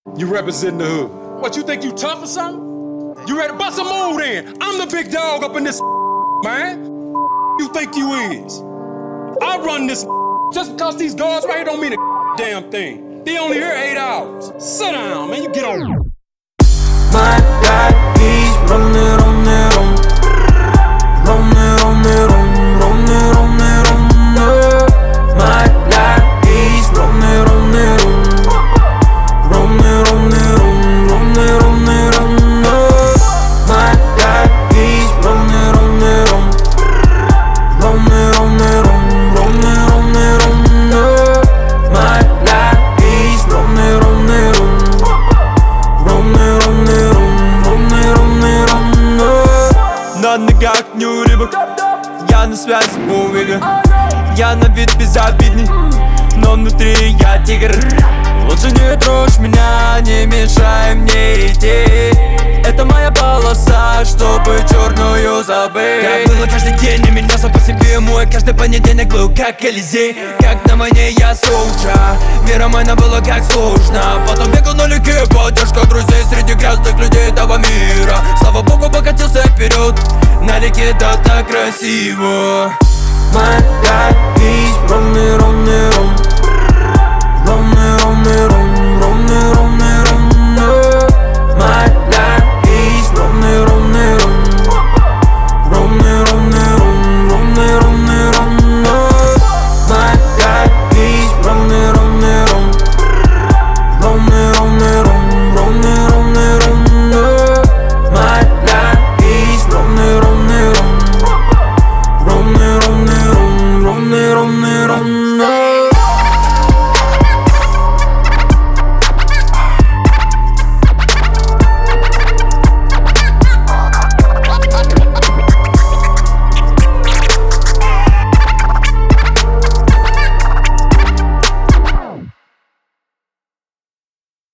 You represent the hood. What, you think you tough or something? You ready to bust a move then? I'm the big dog up in this man. You think you is? I run this just because these guards right here don't mean a damn thing. They only here 8 hours. Sit down, man. You get on. My life is run it, run it, run. Run it, run it, run. Run it, run it, run. My life is run it, run it, run. Run it, run it, run. Run it, run it, run. My life is run it, run it, run. Run it, run it, run. Run it, run it, run. My life is run it, run it, run. Run it, run it, run. Run it, run it, run. На ногах не рыбок, я на связи с мувига. Я на вид безобидный, но внутри я тигр. Лучше не трожь меня, не мешай мне идти. Это моя полоса, чтобы черную забыть. Как было каждый день, и меня сам по себе мой. Каждый понедельник был как Элизей. Как на войне я солджа, мира моя было как сложно. Потом бегал на люке, поддержка друзей среди грязных людей этого мира. Слава богу, покатился вперед, на реке да так красиво. My life is run it, run it, run. Run it, run it, run.